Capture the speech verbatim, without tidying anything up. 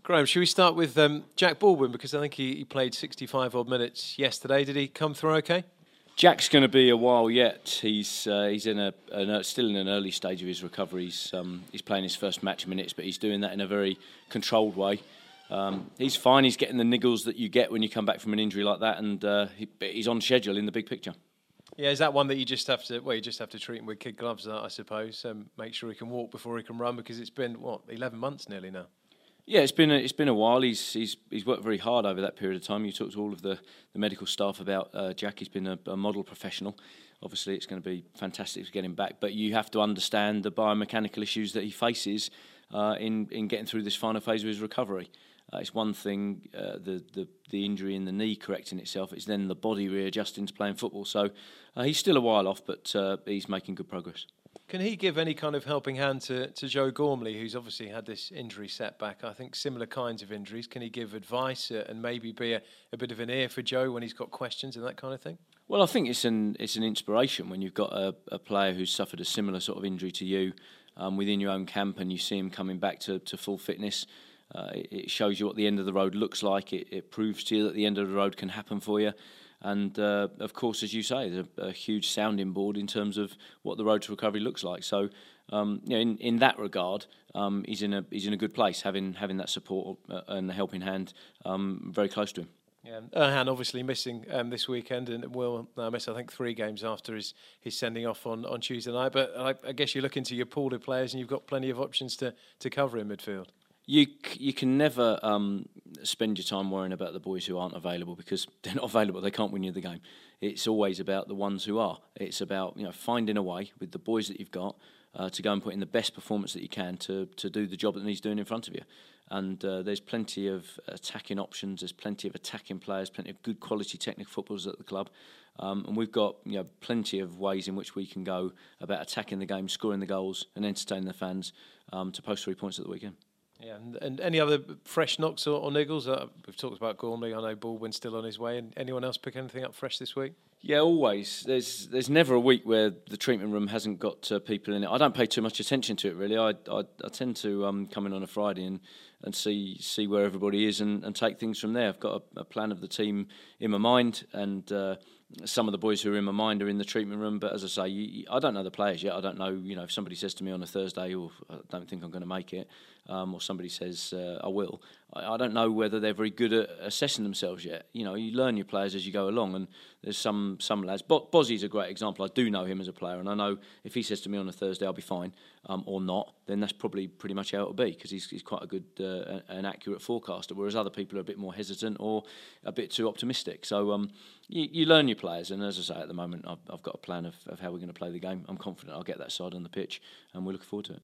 Graham, should we start with um, Jack Baldwin, because I think he, he played sixty-five odd minutes yesterday. Did he come through okay? Jack's going to be a while yet. He's uh, he's in a, a still in an early stage of his recovery. He's, um, he's playing his first match minutes, but he's doing that in a very controlled way. Um, he's fine. He's getting the niggles that you get when you come back from an injury like that, and uh, he, he's on schedule in the big picture. Yeah, is that one that you just have to? Well, you just have to treat him with kid gloves, I suppose. Um, make sure he can walk before he can run, because it's been what eleven months nearly now. Yeah, it's been a, it's been a while. He's he's he's worked very hard over that period of time. You talked to all of the, the medical staff about uh, Jack. He's been a, a model professional. Obviously, it's going to be fantastic to get him back. But you have to understand the biomechanical issues that he faces uh, in in getting through this final phase of his recovery. Uh, it's one thing, uh, the, the the injury in the knee correcting itself. It's then the body readjusting to playing football. So uh, he's still a while off, but uh, he's making good progress. Can he give any kind of helping hand to, to Joe Gormley, who's obviously had this injury setback? I think similar kinds of injuries. Can he give advice uh, and maybe be a, a bit of an ear for Joe when he's got questions and that kind of thing? Well, I think it's an it's an inspiration when you've got a, a player who's suffered a similar sort of injury to you um, within your own camp, and you see him coming back to, to full fitness. Uh, it, it shows you what the end of the road looks like. It, it proves to you that the end of the road can happen for you. And, uh, of course, as you say, there's a, a huge sounding board in terms of what the road to recovery looks like. So, um, you know, in, in that regard, um, he's in a he's in a good place, having having that support and the helping hand um, very close to him. Yeah, Erhan obviously missing um, this weekend, and will uh, miss, I think, three games after his, his sending off on, on Tuesday night. But I, I guess you look into your pool of players and you've got plenty of options to, to cover in midfield. You you can never um, spend your time worrying about the boys who aren't available, because they're not available. They can't win you the game. It's always about the ones who are. It's about, you know, finding a way with the boys that you've got uh, to go and put in the best performance that you can to to do the job that he's doing in front of you. And uh, there's plenty of attacking options. There's plenty of attacking players. Plenty of good quality technical footballers at the club. Um, and we've got, you know, plenty of ways in which we can go about attacking the game, scoring the goals, and entertaining the fans um, to post three points at the weekend. Yeah, and, and any other fresh knocks or, or niggles? Uh, we've talked about Gormley. I know Baldwin's still on his way. And anyone else pick anything up fresh this week? Yeah, always. There's there's never a week where the treatment room hasn't got uh, people in it. I don't pay too much attention to it, really. I I, I tend to um, come in on a Friday and, and see see where everybody is and, and take things from there. I've got a, a plan of the team in my mind, and uh, some of the boys who are in my mind are in the treatment room. But as I say, you, I don't know the players yet. I don't know, you know, if somebody says to me on a Thursday, "Oh, I don't think I'm going to make it," um, or somebody says uh, I will. I, I don't know whether they're very good at assessing themselves yet. You know, you learn your players as you go along, and there's some some lads. Bo- Bozzy's a great example. I do know him as a player, and I know if he says to me on a Thursday I'll be fine um, or not, then that's probably pretty much how it'll be, because he's, he's quite a good uh, an accurate forecaster, whereas other people are a bit more hesitant or a bit too optimistic. So um, you, you learn your players, and as I say, at the moment I've, I've got a plan of, of how we're going to play the game. I'm confident I'll get that side on the pitch, and we're looking forward to it.